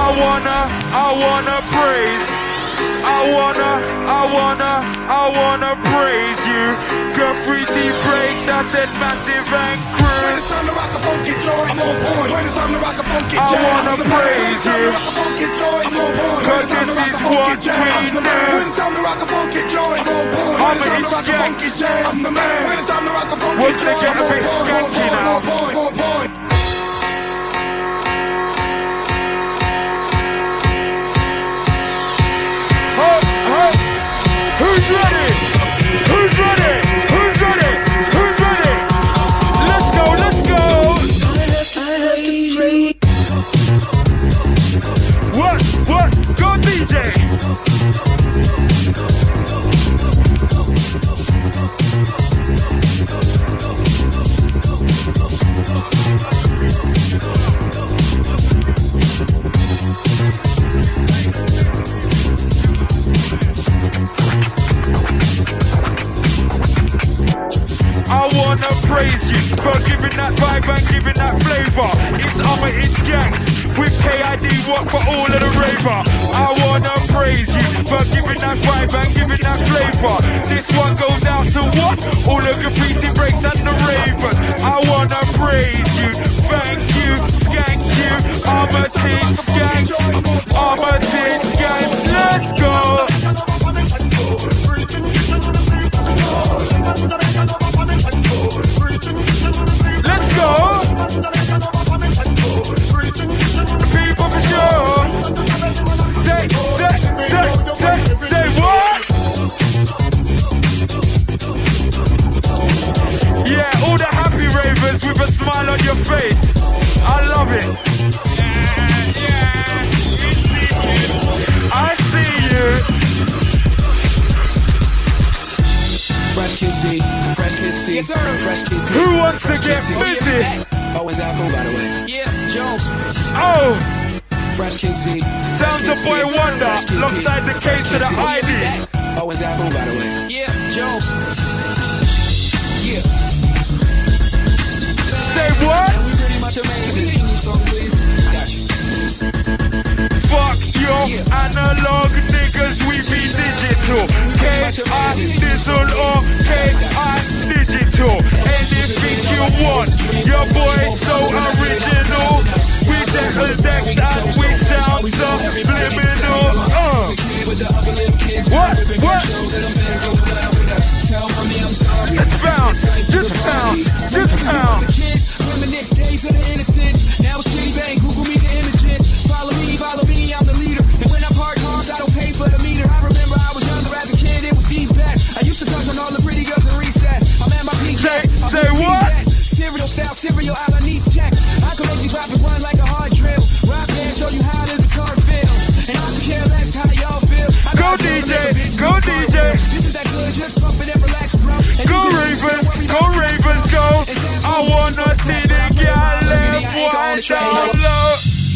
wanna praise. I wanna praise you. Graffiti breaks, I said massive and cruise. When it's time to rock a funky joint, I'm on point. When it's time to rock a funky jam, I wanna praise you. Cause this is what we do. When it's time to rock a funky joint, I'm on point. When it's time to rock a funky jam, I'm the man. When it's time to rock a funky joint, I'm on point. Who's ready? Who's ready? Who's ready? Who's ready? Let's go, let's go. What? Go DJ. I wanna praise you for giving that vibe and giving that flavor. It's Armour, it's gangs with KID, what for all of the raver. I wanna praise you for giving that vibe and giving that flavor. This one goes out to what? All the graffiti breaks and the ravers. I wanna praise you, thank you, skank you. Armour, Titch, gangs, Armour, Titch, gangs. Let's go. Let's go! People for sure! Say what? Yeah, all the happy ravers with a smile on your face. I love it. Yeah, I see you. Fresh Kid C, Fresh Kid C, yes, sir. Fresh Kid D. Who wants to get busy? Owen's Apple, by the way. Yeah, Jones. Oh! Fresh Kid C. Sounds a boy wonder, alongside the case to the ID. Owen's Apple, by the way. Yeah, Jones. Yeah. Say what? We pretty much amazing. Song, please. Got you. Fuck your analog niggas, we be digital. K.I. digital or K.I. digital. Anything you want, your boy so original. We decks and we sound subliminal. What? Let's bounce, just bounce, just bounce. Reminisce days of the innocent. Now it's City Bank, Google me the images. Follow me, I'm the leader. And when I park cars, I don't pay for the meter. I remember I was younger as a kid, it was deep back. I used to touch on all the pretty girls and recess. I'm at my peak. Say what? Cereal style, cereal out, I need checks. I can make these rappers run like a hard drill. Rock band, show you how the guitar feel. And I don't care less how y'all feel. Go DJ, go DJ. This is that good, just pump it and relax, bro. Go Ravens, go. I wanna see the girl left wide down low.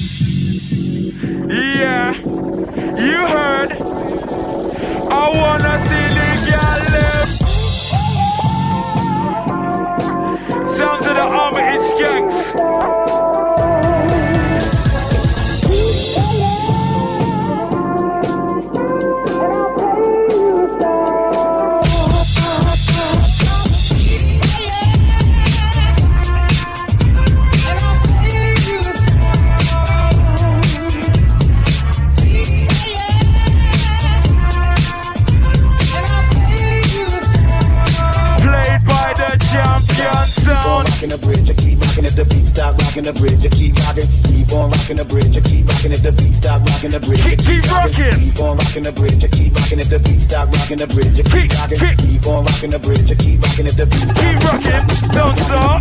Yeah, you heard. I wanna see the girl left. Sounds of the Armour, it's gangs. Rocking the bridge, I keep rocking at the beat. Stop rocking the bridge, I keep rocking. Keep on rocking the bridge, I keep rocking at the beat. Stop rocking the bridge, keep rocking. Keep on rocking the bridge, I keep rocking at the beat. Stop rocking the bridge, I keep rocking. Keep on rocking the bridge, I keep rocking at the beat. Keep rocking, don't stop.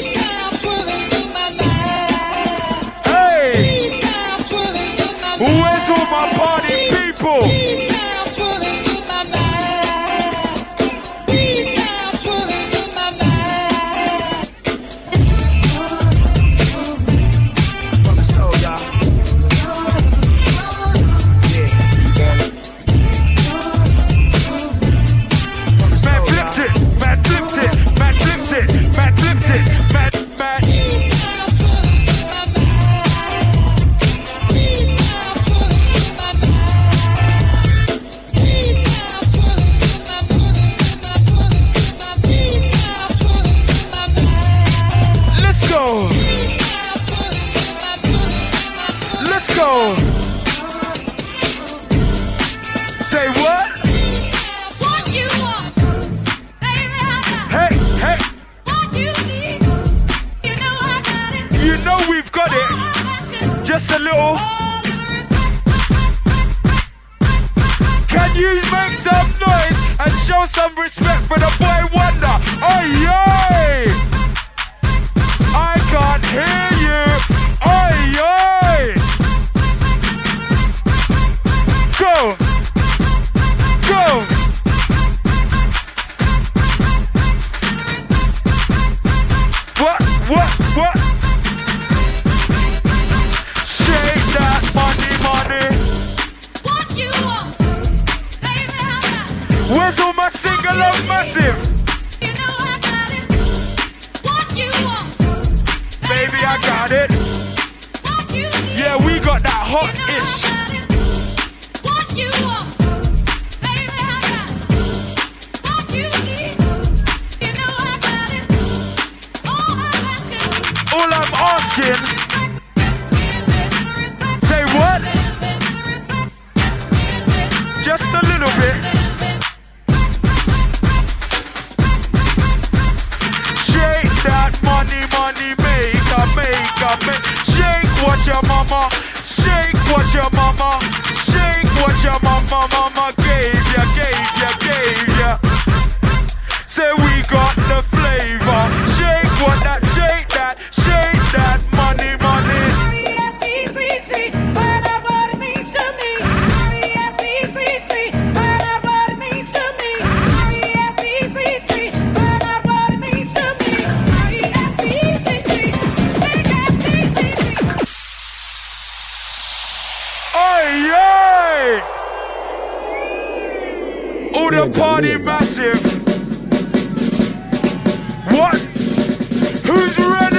Hey, where's all my party people? go. Say what? What you want, baby, I got Hey, hey. what you need. You know I got it. You know we've got it. Just a little. Can you make some noise and show some respect for the boy Wonder? Oi, oi! I can't hear you. Oi, oi! Go! Go! What? Shake that money. What you want, baby, I got Where's all my single love massive? you know I got it. What you want, Baby, I got it. what you need. Yeah, we got that You know I hot-ish. got it. What you want, baby, I got what you need. You know I got it. All I'm asking, All I'm asking, say what? Just a little bit. Shake that money, make. Shake what your mama, shake what your mama, shake what your mama gave ya. Say we got the flavor. Shake that money. R-E-S-P-C-T, find out what it means to me. R-E-S-P-C-T, find out what it means to me. R-E-S-P-C-T, find out what it means to me. R-E-S-P-C-T, Oi! All the party massive. What? Who's ready?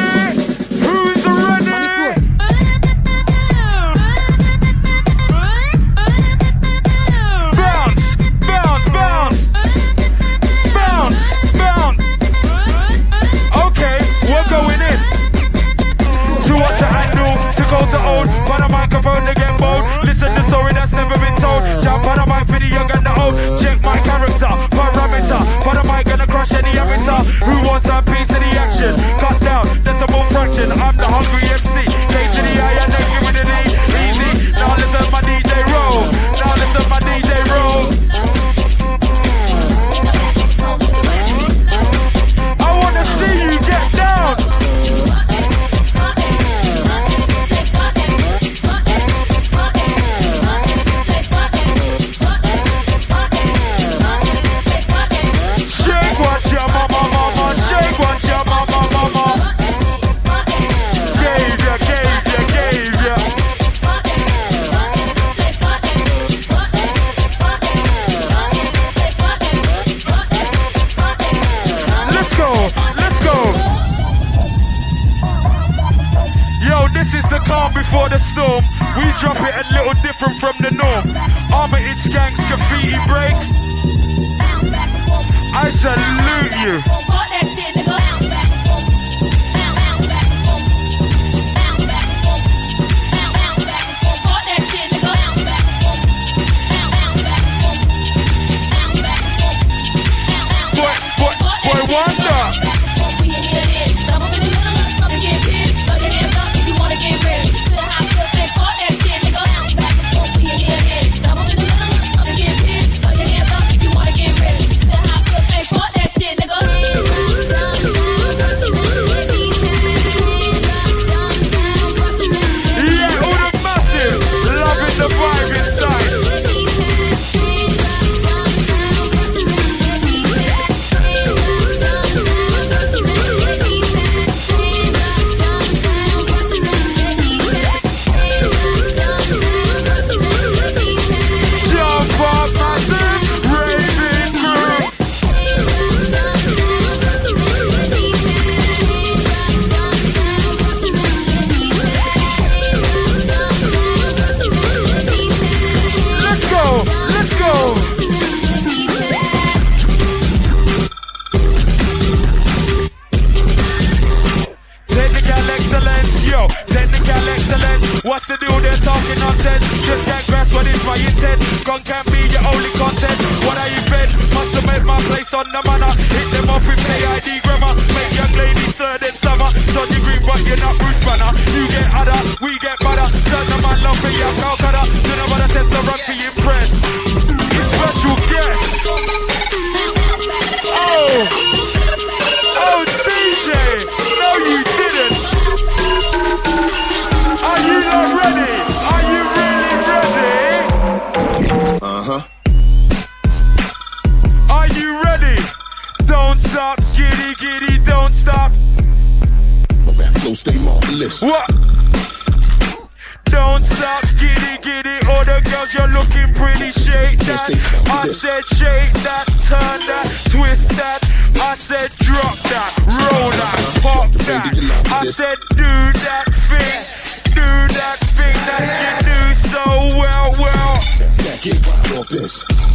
Bounce. Okay, we're going in. To what to handle, to go to old. By the microphone to get bold. Listen the story that's never been told. Jump on the mic for the young and the old. Check my character, parameter. By the mic gonna crush any avatar. Who wants a piece of the action? Cut down, decimal fraction. I'm the hungry MC. K to the I and then give it an E. Easy. Now listen my DJ roll. I wanna see you get down. Shake what your mama, shake what your mama. Gave ya. Let's go. Yo, this is the calm before the storm. We drop it a little different from the norm. Armored skanks, graffiti breaks. I salute you. Boy Wonder. this. What? Don't stop, get it. All the girls, you're looking pretty. Shake that. I said shake that, turn that, twist that. I said drop that, roll that, pop that. I said do that thing that you do so well. Get wild off this.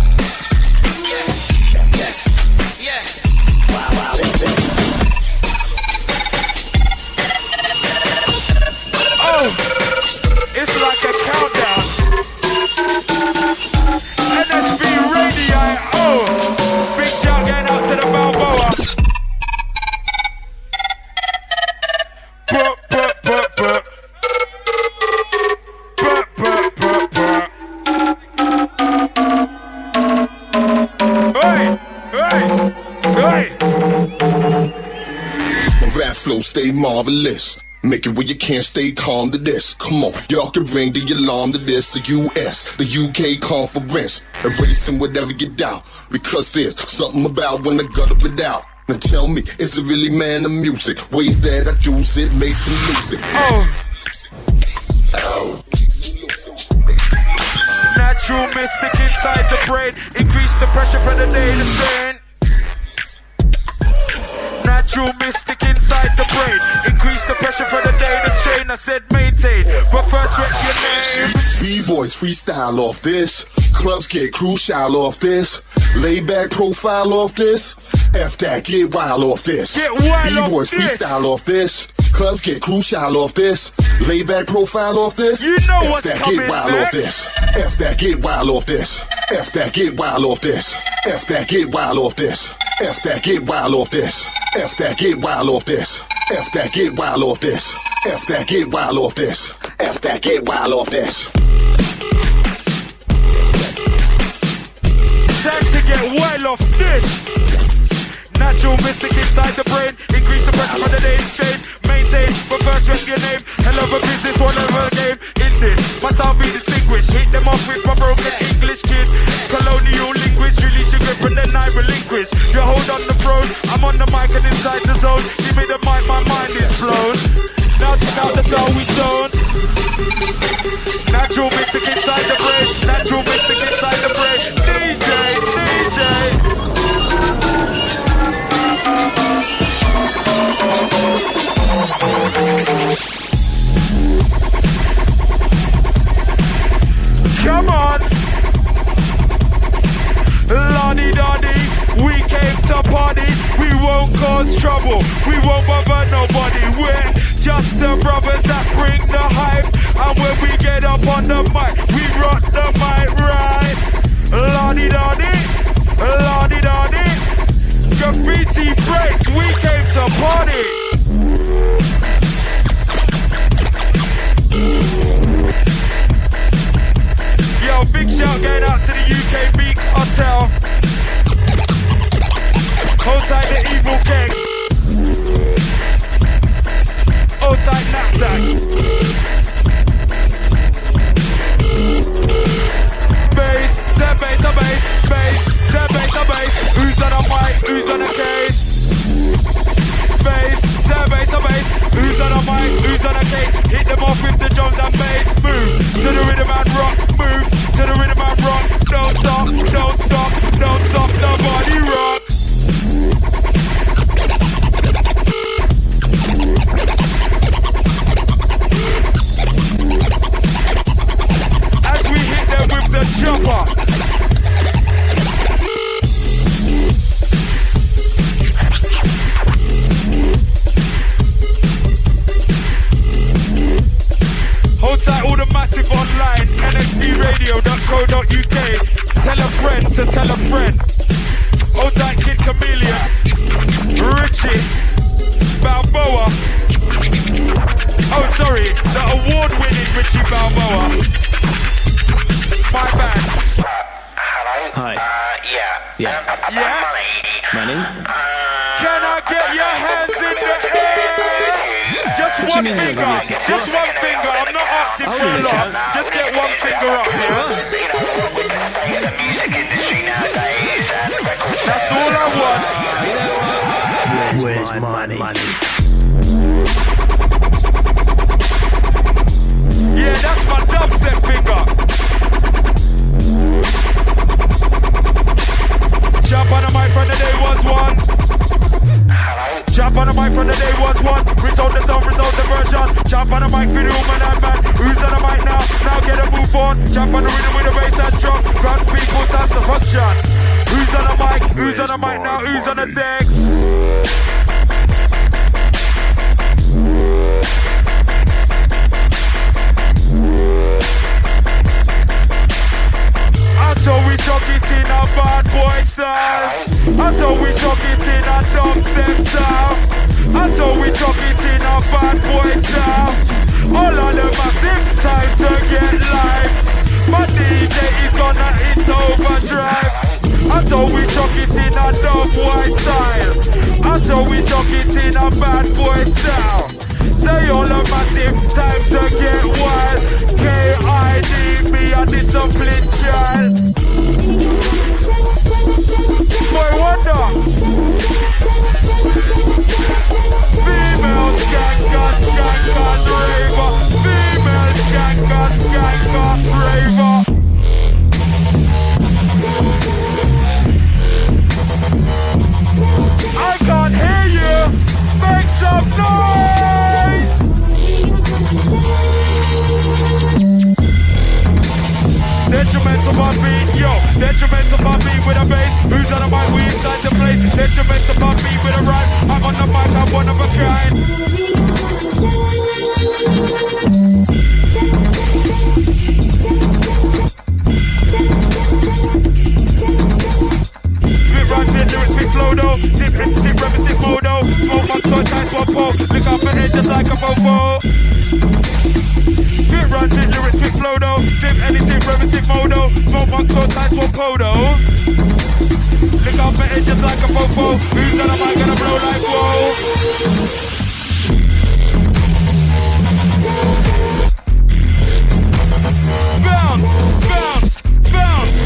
Yeah. Oh, it's like a countdown. NSB Radio. Oh, big shout going out to the Balboa. Hey. My rap flow stay marvelous. Make it where you can't stay calm to this. Come on, y'all can ring the alarm to this. The US, the UK conference. Erasing whatever you doubt. Because there's something about when I gutter it out. Now tell me, is it really man of music? Ways that I use it makes some music. Natural mystic inside the brain. Increase the pressure for the day to strain. Natural mystic inside the brain. Increase the pressure for the day to strain. I said maintain, but first write your name. B-boys freestyle off this. Clubs get crucial off this. Lay back profile off this. F that, get wild off this. B-boys freestyle off this. Clubs get crucial off this. Lay back profile off this. You know F what's that, coming get wild next. off this. F that, get wild off this. F that, get wild off this. F that, get wild off this. F that, get wild off this. F that, get wild off this. F that, get wild off this. F that, get wild off this. F that, get wild off this. Time to get wild off this. Natural mystic inside the brain. Increase the pressure for the day strain. Maintain, but first write your name. Hell of a business, one of a game. In this, must all be distinguished. Hit them off with my broken English kid. Colonial linguist, release your grip and then I relinquish. You hold on the throne, I'm on the mic and inside the zone. Give me the mic, my mind is blown. Now check out the soul we zone. Natural mystic inside the brain. Natural mystic inside the brain. DJ. Come on. Lottie-dottie, we came to party. We won't cause trouble. We won't bother nobody. We're just the brothers that bring the hype. And when we get up on the mic, we rock the mic right. Lottie-dottie, lottie-dottie. Graffiti breaks, we came to party. Yo, big shout going out to the UK Beak Hotel. Hold tight the evil king. Hold tight knapsack. Bass, set bass, a bass, bass, set bass, a bass. Who's on a mic, who's on a case? Bass, set bass, a bass. Who's on a mic, who's on a case? Hit them off with the drums and bass. Move to the rhythm and rock. Move to the rhythm and rock. Don't stop, don't stop, don't stop. The body rock. As we hit them with the chopper. Hold tight all the massive online, nsbradio.co.uk. Tell a friend to tell a friend. Hold tight Kid Chameleon, Richie, Balboa. Oh sorry, the award-winning Richie Balboa. My bad. Hello? Hi. Yeah. Yeah? Money? Can I get your hands in the air? Just What one you mean, finger, obviously? just one finger. I'm not asking for a lot. Just get one finger up, yeah? You know, with the state of the music industry nowadays and the record That's all I want. Where's my money? Yeah, that's my dubstep finger. Jump on the mic from the day was one. Jump on the mic from the day was one. Result the sound, result the version. Jump on the mic for the woman and man. Who's on the mic now? Now get a move on. Jump on the rhythm with the bass and drum. Grand people, that's the function. Who's on the mic? Who's on the mic now? Who's on the decks? So we chuck it in a bad boy style. And so we chuck it in a dubstep style. And so we chuck it in a bad boy style. All of the massive time to get live. My DJ is on a hit overdrive. And so we chuck it in a dub boy style. And so we chuck it in a bad boy style. Say all the massive time to get wild. K.I.D. me a disciplined child. Boy wonder. Female skanker, raver. Female skanker, raver. I can't hear you. Make some noise. Detrimental my beat, yo. Detrimental my beat with a bass. Who's on the mic? We inside the place. Detrimental my beat with a rhyme. I'm on the mic, I'm one of a kind. Spit rhymes in lyrics, big flow though. Dip, reminiscent modo. Smoke my touch, tight one pole. Lick up my head just like a mofo. Spit runs in lyrics, big flow though. Sim anything, reminiscent modo. Smoke my touch, tight one podo. Lick up my head just like a mofo. Who's on the mic gonna blow like whoa? Bounce, bounce, bounce.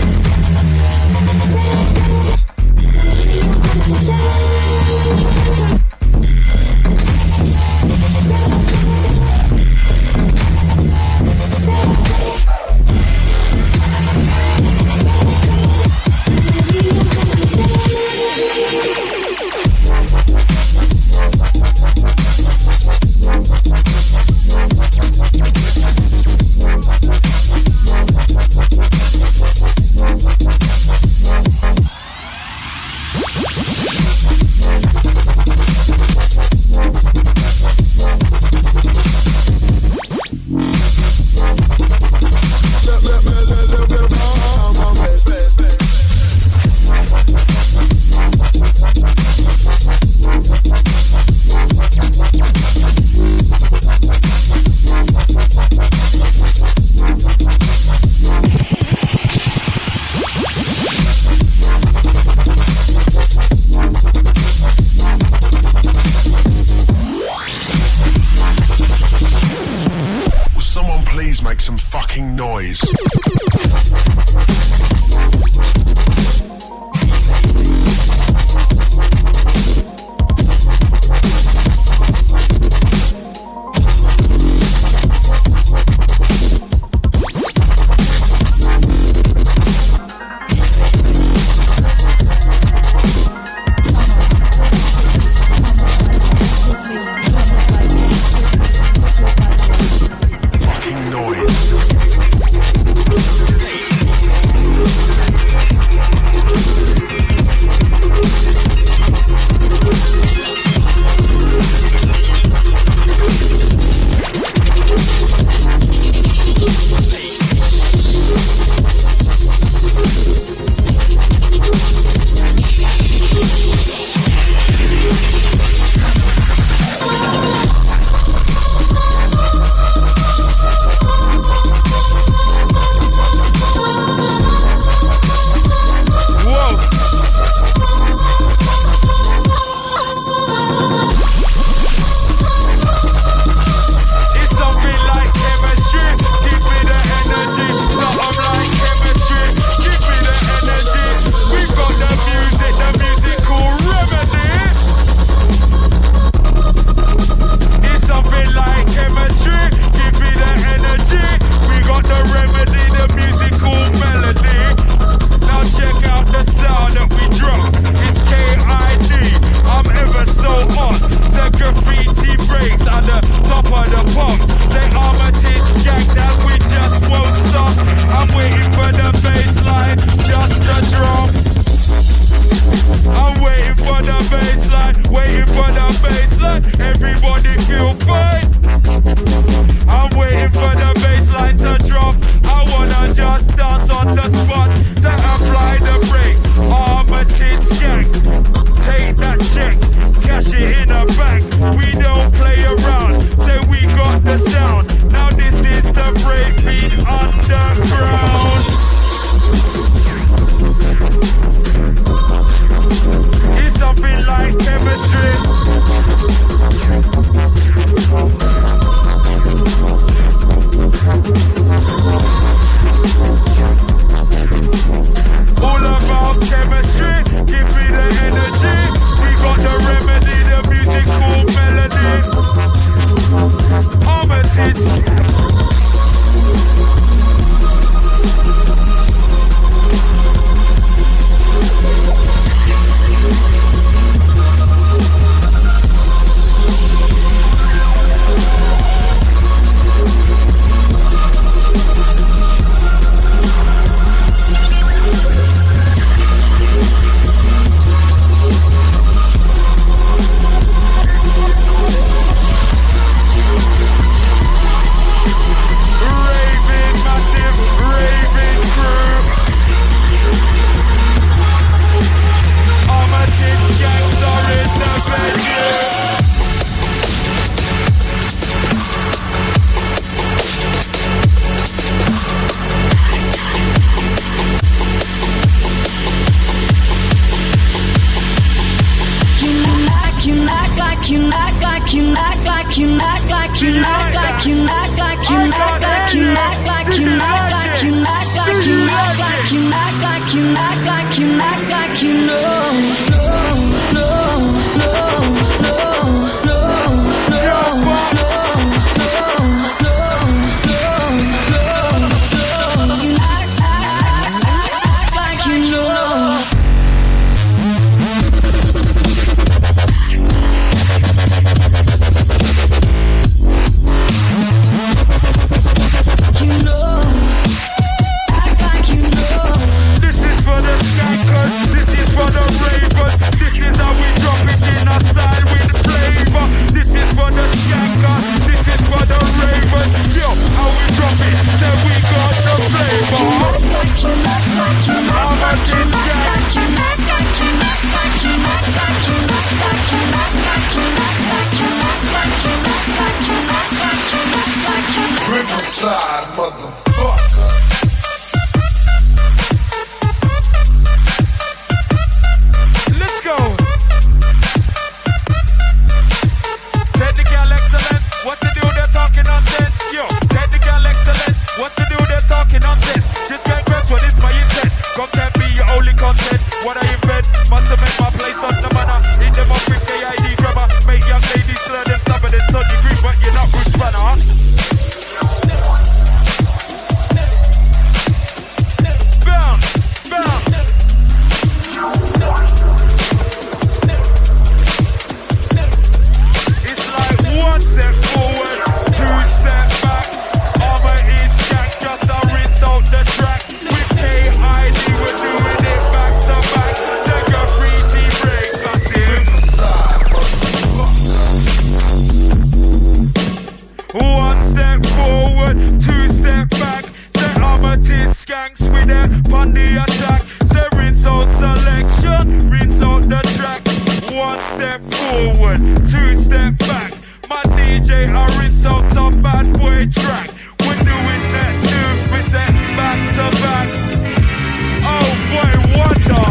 Armored skanks with a Pondy attack. Say rinse out selection, rinse out the track. 1 step forward, 2 step back. My DJ, I rinse out some bad boy track. We're doing that 2% back to back. Oh boy, wonder.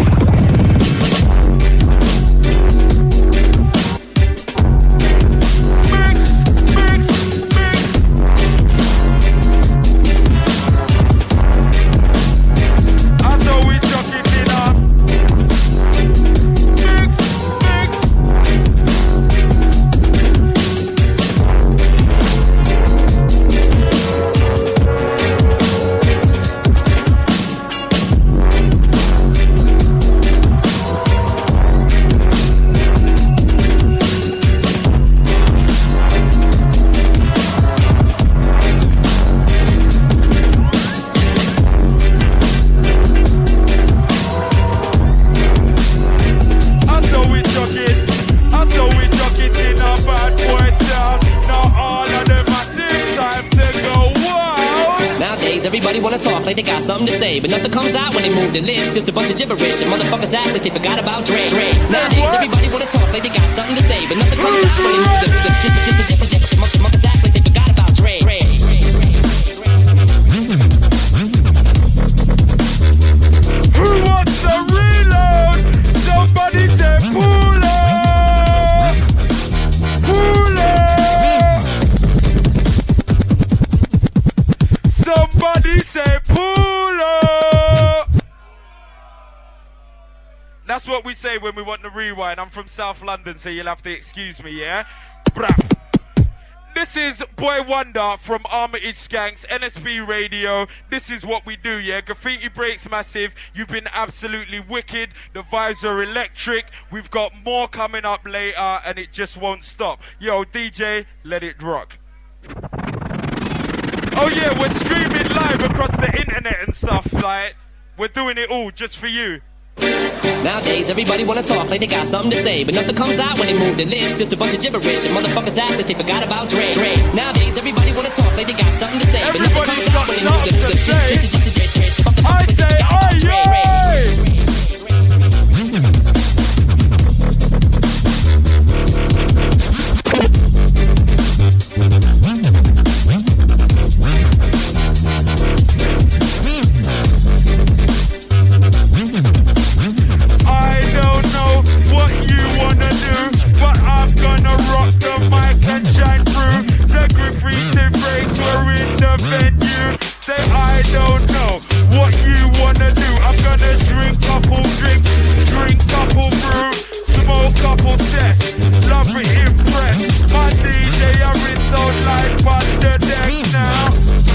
Everybody wanna talk like they got something to say, but nothing comes out when they move their lips. Just a bunch of gibberish, and motherfuckers act like they forgot about Dre. Nowadays, everybody wanna talk like they got something to say, but nothing comes out when they move their lips. Just a gibberish, and motherfuckers act like they forgot about Dre. Who wants to reload? Somebody say pull up! Pull up! Somebody say pull up! That's what we say when we want to rewind. I'm from South London, so you'll have to excuse me, yeah? Brap. This is Boy Wonder from Armored Skanks, NSB Radio. This is what we do, yeah? Graffiti Breaks massive. You've been absolutely wicked. The vibes are electric. We've got more coming up later, and it just won't stop. Yo, DJ, let it rock. Oh yeah, we're streaming live across the internet and stuff, like, we're doing it all just for you. Nowadays, everybody wanna talk like they got something to say, but nothing comes out when they move their lips. Just a bunch of gibberish, and motherfuckers act like they forgot about Dre. Nowadays, everybody wanna talk like they got something to say, but nothing comes out when they move their lips. I say, oh yeah! Say I don't know what you wanna do. I'm gonna drink couple drink couple brew, smoke couple sets, love it impress. My DJ I rinse out life on the deck now.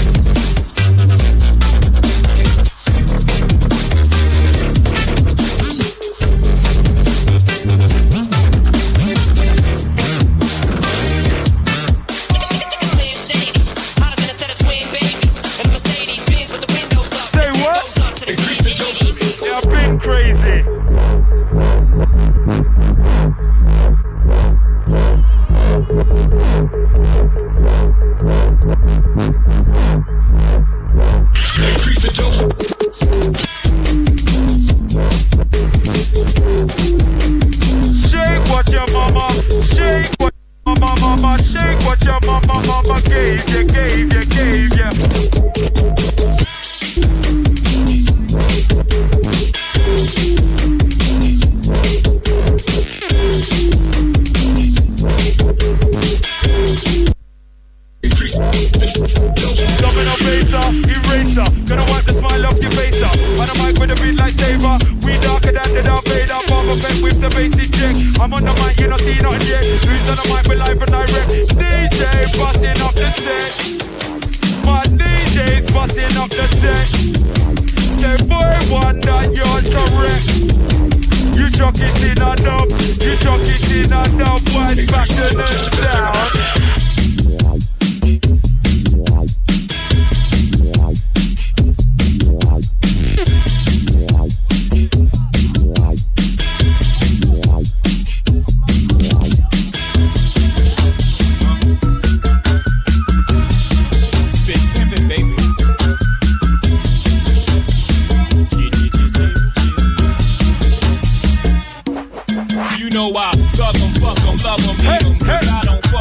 Crazy. Increase the dose. Shake what your mama, shake what your mama, shake what your mama gave you. Domino baser, eraser, gonna wipe the smile off your face up. On a mic with a beat like Saber, we darker than the Darth Vader. Bomb effect with the basic check. I'm on the mic, you don't see nothing yet. Who's on the mic, we're live and direct. DJ busting up the set. My DJ's busting up the set. Say boy Wonder, you're correct. You chuck it in a dub, you chuck it in a dub. Wide back to the sound.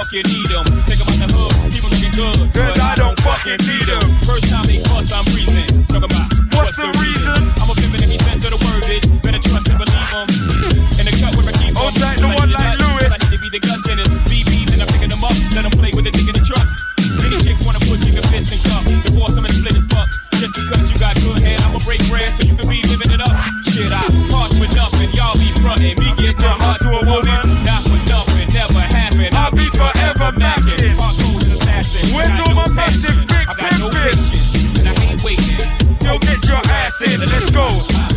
fucking need them. Take them out the hood, people looking good. Cause I don't fucking need them. First time they bust, I'm breathing. Talk about what's the reason? I'm a pivot in every sense of the word, bitch. Better trust and believe them. In the cut with my keep on. Oh, like the one like Lewis. I need to be the guts in it. BB, then I'm picking them up. Let them play with the dick in the truck. Many chicks wanna put you in fist and cup. Before some of the split his bucks. Just because you got good hair, I'ma break bread so you can be living it up. Shit, I part with nothing, y'all be frontin'. Me get my heart to a woman, not for nothing, never happen. I'll be forever mackin'. Heart goes an assassin. Where's all my massive big I got no pimpin'? patience, and I ain't waiting. Yo, get your ass in, let's go.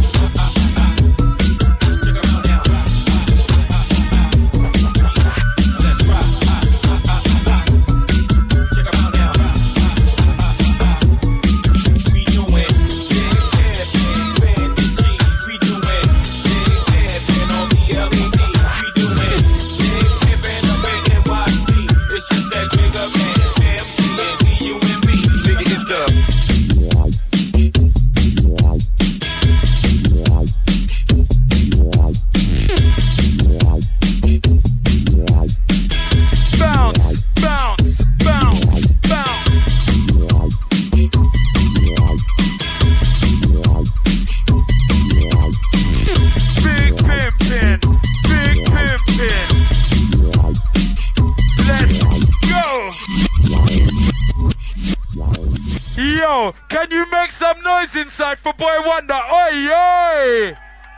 Yo, can you make some noise inside for Boy Wonder? Oi, oi!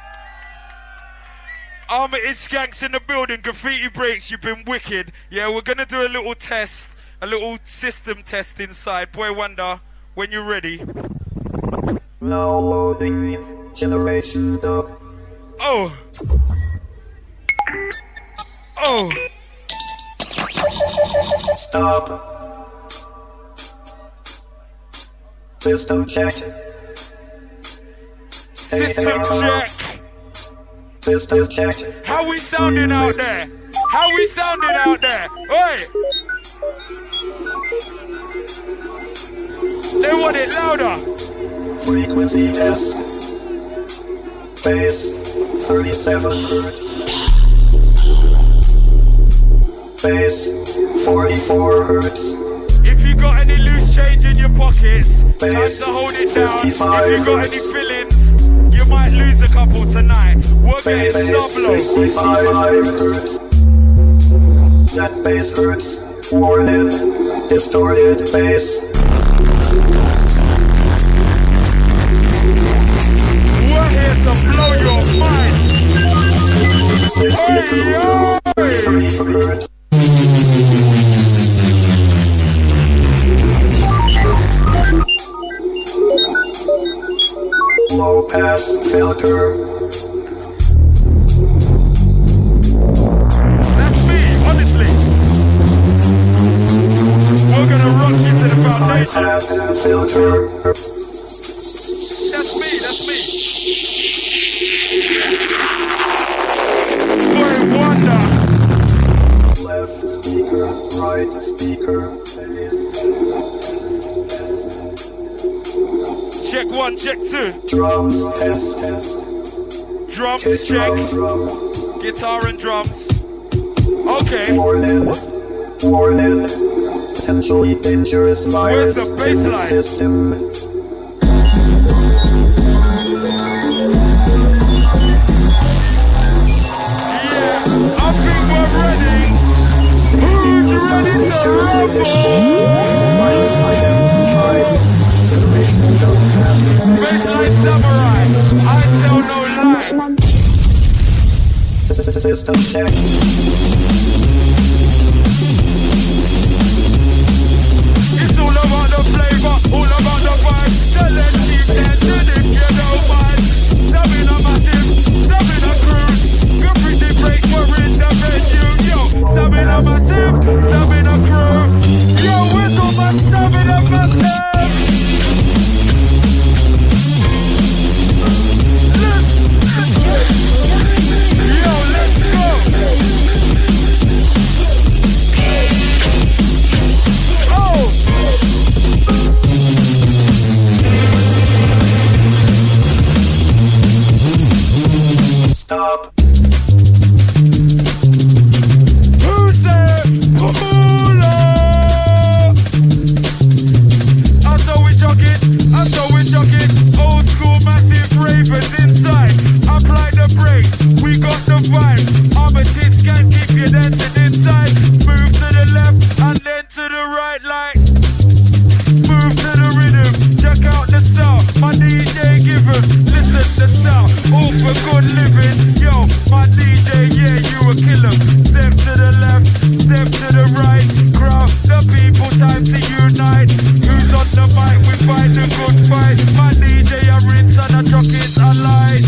It's Skanks in the building. Graffiti Breaks, you've been wicked. Yeah, we're gonna do a little test, a little system test inside. Boy Wonder, when you're ready. Now loading generation dub. Oh. Oh. Stop. System check. System check. System check. How we sounding out there? How we sounding out there? Oi! They want it louder. Frequency test. Bass 37 hertz. Bass 44 hertz. If you got any loose change in your pockets, time Bass to hold it down. 55 If you got hertz. any fillings, you might lose a couple tonight. We're getting Bass sub-low. 65 hertz. That bass hurts. Warning. Distorted bass. We're here to blow your mind. 63 hertz. Low pass filter. That's me, honestly. We're gonna rock you to the High foundation. pass filter. That's me. Boy Wonder. Left speaker, right speaker. Check one, check two. Drums, test. Drums, It's check. drum. Guitar and drums. Okay. Warning. Potentially dangerous virus Where's the in the baseline? system. Yeah, I think we're ready. Who's ready to rumble? Baseline Samurai, I tell no lie. System check. It's all about the flavor, all about the vibe. So let's keep dancing if you don't mind. Stabbing a massive, stabbing a cruise. Graffiti Break, we're in the venue. Yo, stabbing a massive, stabbing a crew. Yo, where's all my stabbing a massive? Yo, let's go. Oh. given. Listen to sound, all for good living. Yo, my DJ, yeah, you a killer. Step to the left, step to the right. Crowd, the people, time to unite. Who's on the mic? We fight the good fight. My DJ, I rinse and I chuck it, I light.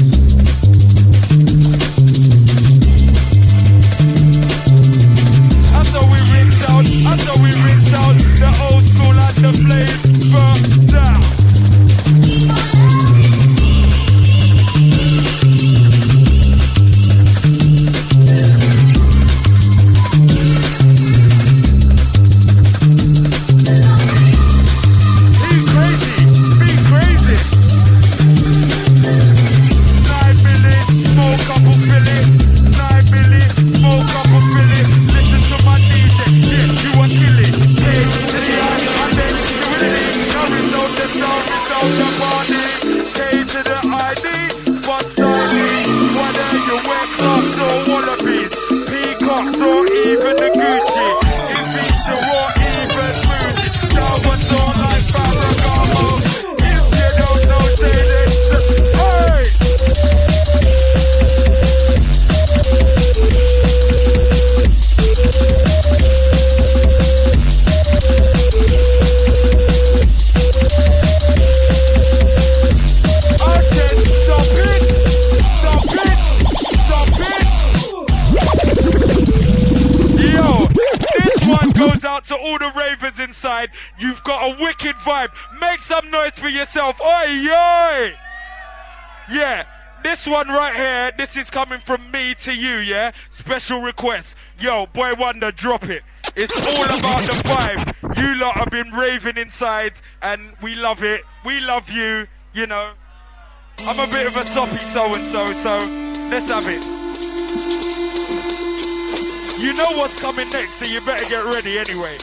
After we rinse out the old school and the flavor sound. Be crazy. 9 minutes, smoke up or fill it. 9 minutes, smoke up or fill it. Listen to my DJ, yeah, you are killing. Hey, to the eye, and then you will leave. Now result the sound, result the body. K to the ID, but styling. Whether you wear clubs or wallabies, peacocks or even the Gucci. If it's the raw, even movie. Now what's on like Ferragamo. If you don't know, say this. Hey! Out to all the ravens inside, you've got a wicked vibe. Make some noise for yourself. Oi, oi! Yeah, this one right here, this is coming from me to you, yeah? Special request. Yo, Boy Wonder, drop it. It's all about the vibe. You lot have been raving inside, and we love it. We love you, you know. I'm a bit of a soppy so-and-so, so let's have it. You know what's coming next, so you better get ready anyway.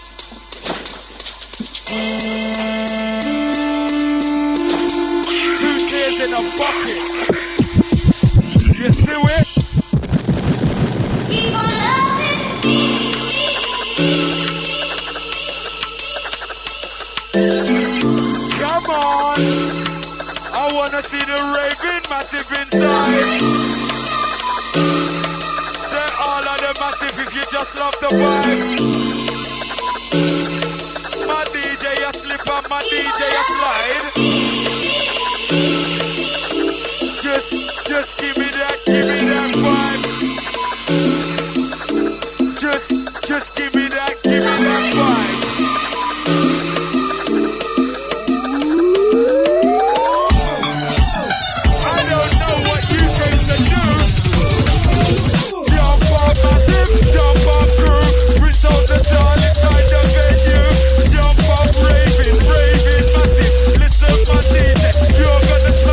Two tears in a bucket. You see it? Come on. I wanna see the raving massive inside. All of the massive if you just love the vibe. My DJ a slip and my DJ a slide. Just give me that vibe. Just give me that vibe. I don't know what you came to do. Jump up crew, result the dawn inside the venue. Jump up raving, massive. Listen my DJ, you're gonna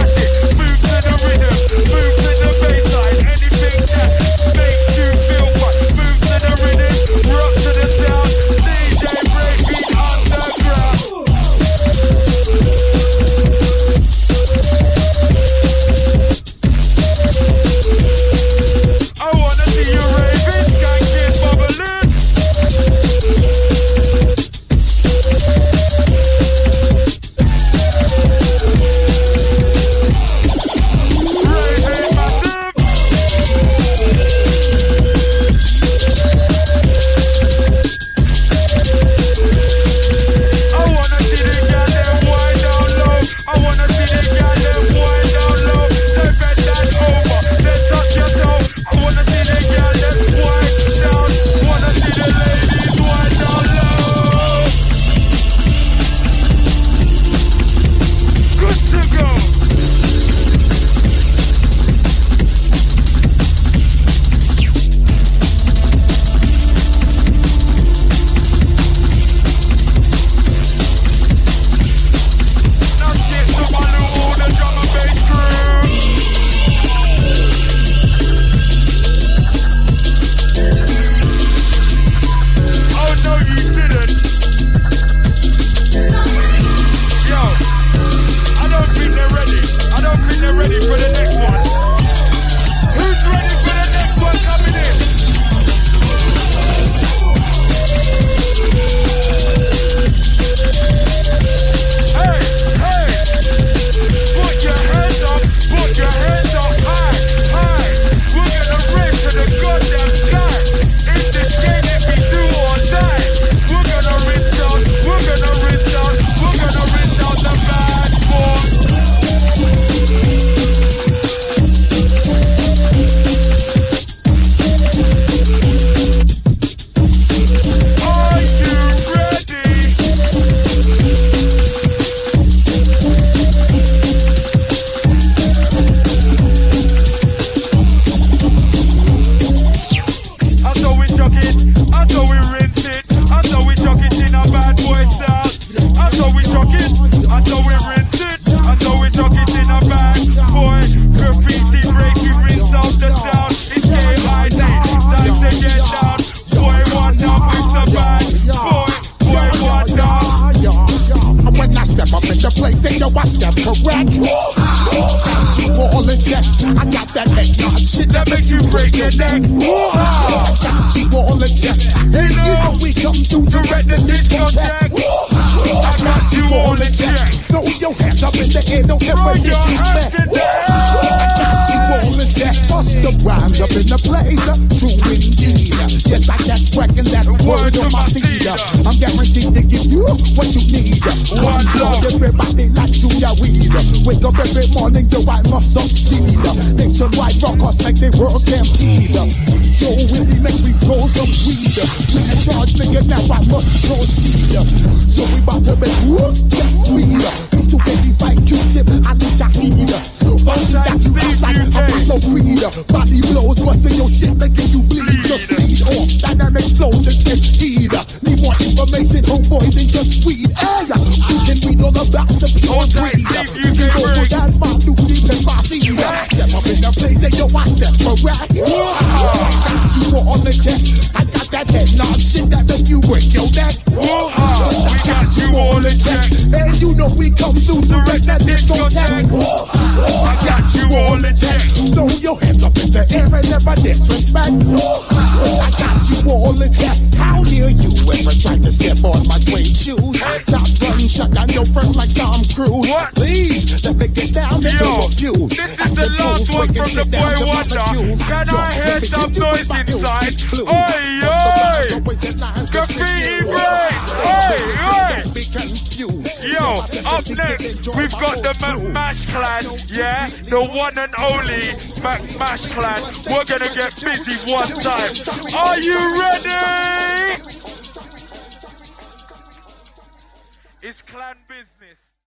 your neck. She wall and check. Hey, you know we come through to rent the discotheque. I got you all in check. Throw your hands up in the air, don't ever disrespect. I got you all in check. Bust the rhymes up in the place. True indeed. Yes, I got cracking that word on my seed. I'm guaranteed to give you what you need. One love, everybody like Julia Weed. Wake up every morning, though I must succeed. Nationwide rockers like they world stampede. So when we make we grow some weed. We in charge, nigga, now I must proceed. So we bout to make moves, set speed. These two baby fight Q-tip, I need Shahid. Body that you outside, Apollo Creed. Body blows, busting your shit, making you bleed. Just speed off, dynamic flow, the test heed. Need more information, homeboy, than just weed. Hey, you can read all about the pure breed. You know what that's my new deep and my seed. Step up in the place, say yo, I step correct. Got you on the check. I got that head nod shit that make you break your neck. We got you all in check. And you know we come through to wreck that discotheque. I got you all in check. Throw your hands up in the air and never disrespect. I got you all in check. How dare you ever try to step on my suede shoes? Top gun shut down your front like Tom Cruise. What? Please, let me get down and do a few. This is the last one from the boy Wonder. Can I hear some noise inside? Oi, oi! Graffiti break! Oi, oi! Yo, up next, we've got the Mash Clan, yeah? The one and only Mash Clan. We're gonna get busy one time. Are you ready? It's clan business.